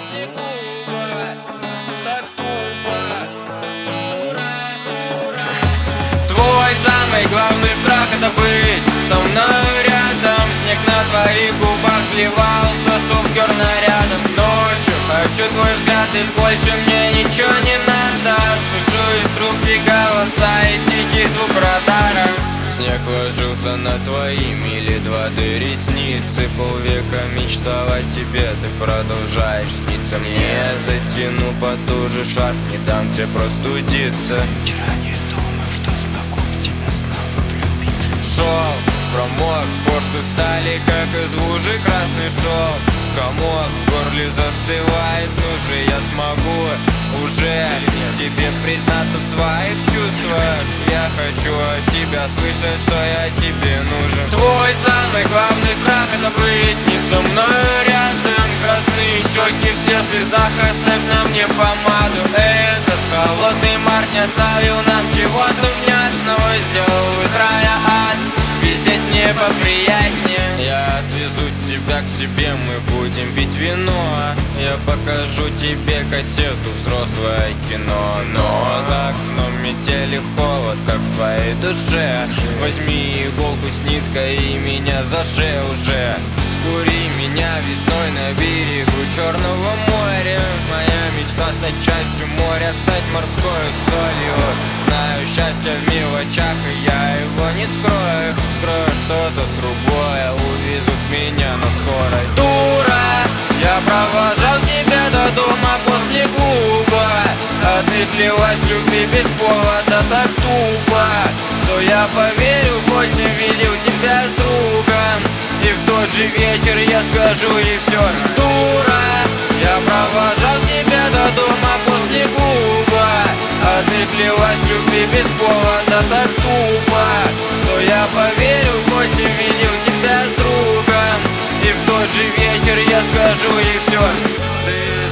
после клуба. Так тупо, дура, дура. Твой самый главный страх — это быть со мной рядом. Снег на твоих губах сливался с софтгер-нарядом. Ночью хочу твой взгляд, и больше мне ничего не надо. Слышу из трубки голоса и тихий звук радара. Снег ложился на твои мили воды ресницы. Полвека мечтал о тебе, ты продолжаешь сниться мне. Затяну потуже шарф, не дам тебе простудиться. Вчера не думал, что смогу в тебя снова влюбиться. Шел, промок, форсы стали, как из лужи красный шел. Комок в горле застывает, ну же я смогу уже тебе признаться в своих чувствах. Я хочу от тебя слышать, что я тебе нужен. Твой самый главный страх — это быть не со мной рядом. Красные щеки все в слезах, оставь на мне помаду. Этот холодный март не оставил нам чего-то внятного. Сделал из рая ад, ведь здесь мне поприятнее. Я отвезу тебя к себе, мы будем пить вино. Я покажу тебе кассету, взрослое кино. Но за окном метель и холод, как в твоей душе. Возьми иголку с ниткой и меня зашей уже. Скури меня весной на берегу Черного моря. Моя мечта — стать частью моря, стать морской солью. Знаю счастье в мелочах, и я его не скрою. Скрою что-то другое, увезут меня на скорой. Дура, я провожал тебя до дома после клуба, а ты клялась в любви без повода так тупо, что я поверю, хоть и видел тебя с другом. И в тот же вечер я скажу ей все. Дура, я провожал тебя до дома после клуба, а ты клялась в любви без повода так тупо, что я поверю, хоть и видел тебя с другом. И в тот же вечер я скажу ей все.